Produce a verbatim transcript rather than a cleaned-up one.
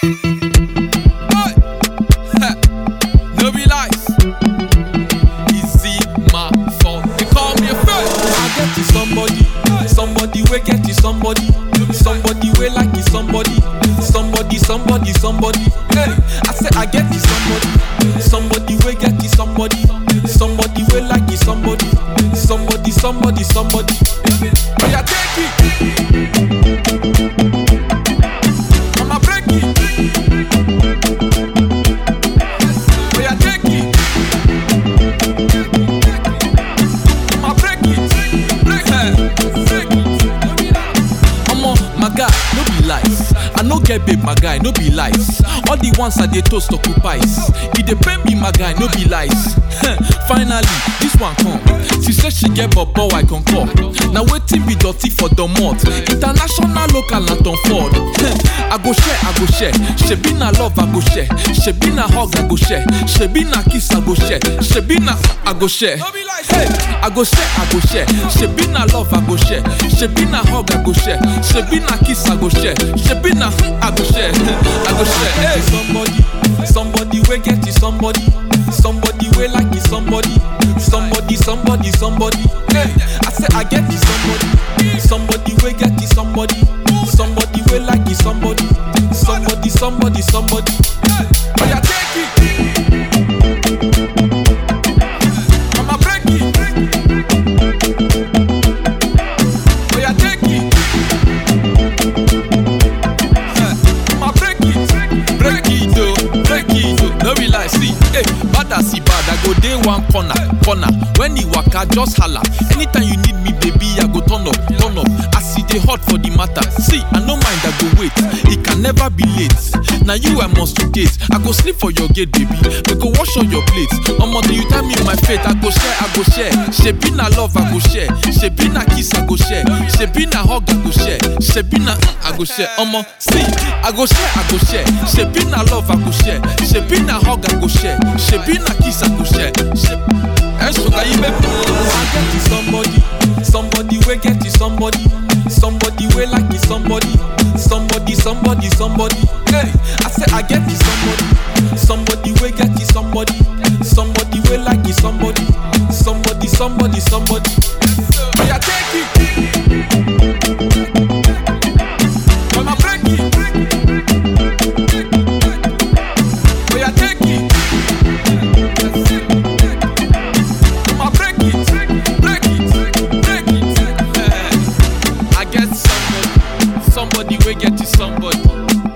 Hey. No be lies. Easy my fault. They call me a friend. I get you somebody, somebody we get you somebody, somebody we like you somebody, somebody, somebody, somebody. Hey, I say I get you somebody, somebody we get you somebody, somebody we like you somebody, somebody, somebody, somebody. Oh yeah, take it. I'ma break it. Oh yeah, take it. I'ma break it. Break it. Break it. I'ma my guy, no be lies. I no get babe, my guy, no be lies. All the ones I dey toast occupies. It dey pain me, my guy, no be lies. Finally, this one come. She say she get bobo, I concur. Now waiting be dirty for the mouth. International, local, and Tom Ford. I go share, I go share. She be na love, I go share. She be na hug, I go share. She be na kiss, I go share. She be na, I go share. Hey, I go share, I go share. She be na love, I go share. She be na hug, I go share. She be na kiss, I go share. She be na, I go share. I go share. Hey, somebody, somebody we get you somebody, somebody we like you somebody, somebody, somebody, somebody. Hey, I say I get you somebody, somebody we get you somebody, somebody we like you somebody, somebody, somebody, somebody. Oh yeah, take it. I'ma break it. Oh yeah, take it. I'ma break it. Break it, oh, break it, oh. No be lie, see, hey, bad as he bad, I go day one corner, corner. When he waka, just holla. Anytime you need me, baby, I go turn up, turn up. I see they hot for the matter. See, I no mind, I go wait. It can never be late. Now you I must date. I go sleep for your gate, baby. We go wash on your plate. Omo, do you tell me my fate? I go share, I go share. She be na love, I go share. She be na kiss, I go share. She be na hug, I go share. She be na, I go share. Omo, see, I go share, I go share. She be na love, I go share. She be na hug, I go share. She be na kiss, I go share. She I get you somebody, somebody we get you somebody, somebody we like you somebody, somebody, somebody, somebody. Hey, I say I get you somebody, somebody we get you somebody, somebody we like you somebody, somebody, somebody, somebody. Oh yeah, take it. I'ma break it. Oh yeah, take it. Somebody we get you somebody.